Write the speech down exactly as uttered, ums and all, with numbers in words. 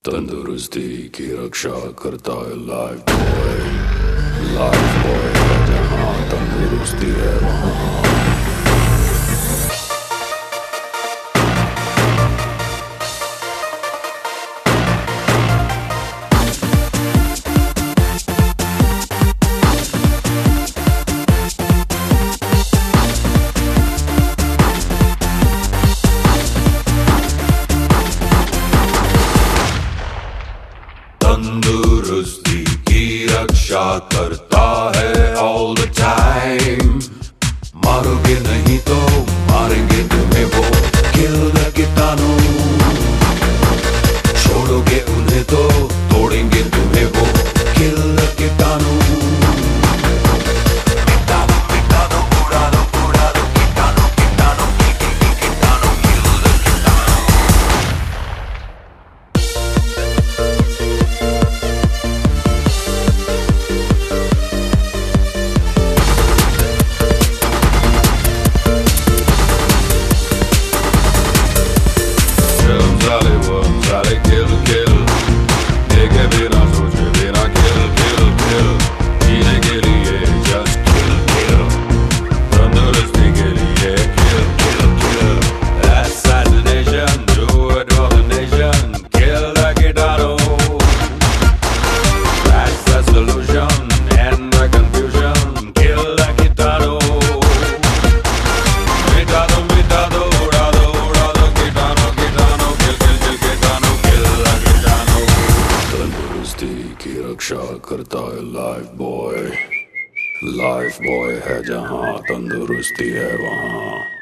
तंदुरुस्ती की रक्षा करता है लाइफ बॉय। लाइफ बॉय है जहाँ तंदुरुस्ती है वहाँ। तंदुरुस्ती की रक्षा करता है ऑल द टाइम। मारोगे नहीं तो मारेंगे तुम्हें वो किल द कीटाणु। छोड़ोगे उन्हें तो तोड़ेंगे तुम्हें वो किल द कीटाणु। कीटाणु कीटाणु उड़ा दो उड़ा दो कीटाणु कीटाणु कीटाणु किल द कीटाणु। Sale kill kill देखे बिना सोचे बिना kill kill kill जीने के लिए just kill kill तंदुरुस्ती के लिए kill kill kill assassination do it for the nation kill the कीटाणु that's the solution end the confusion kill the कीटाणु मिटा दो मिटा दो उड़ा दो उड़ा दो कीटाणु कीटाणु kill kill kill कीटाणु तंदुरुस्ती की रक्षा करता है लाइफ बॉय। लाइफ बॉय है जहाँ तंदुरुस्ती है वहाँ।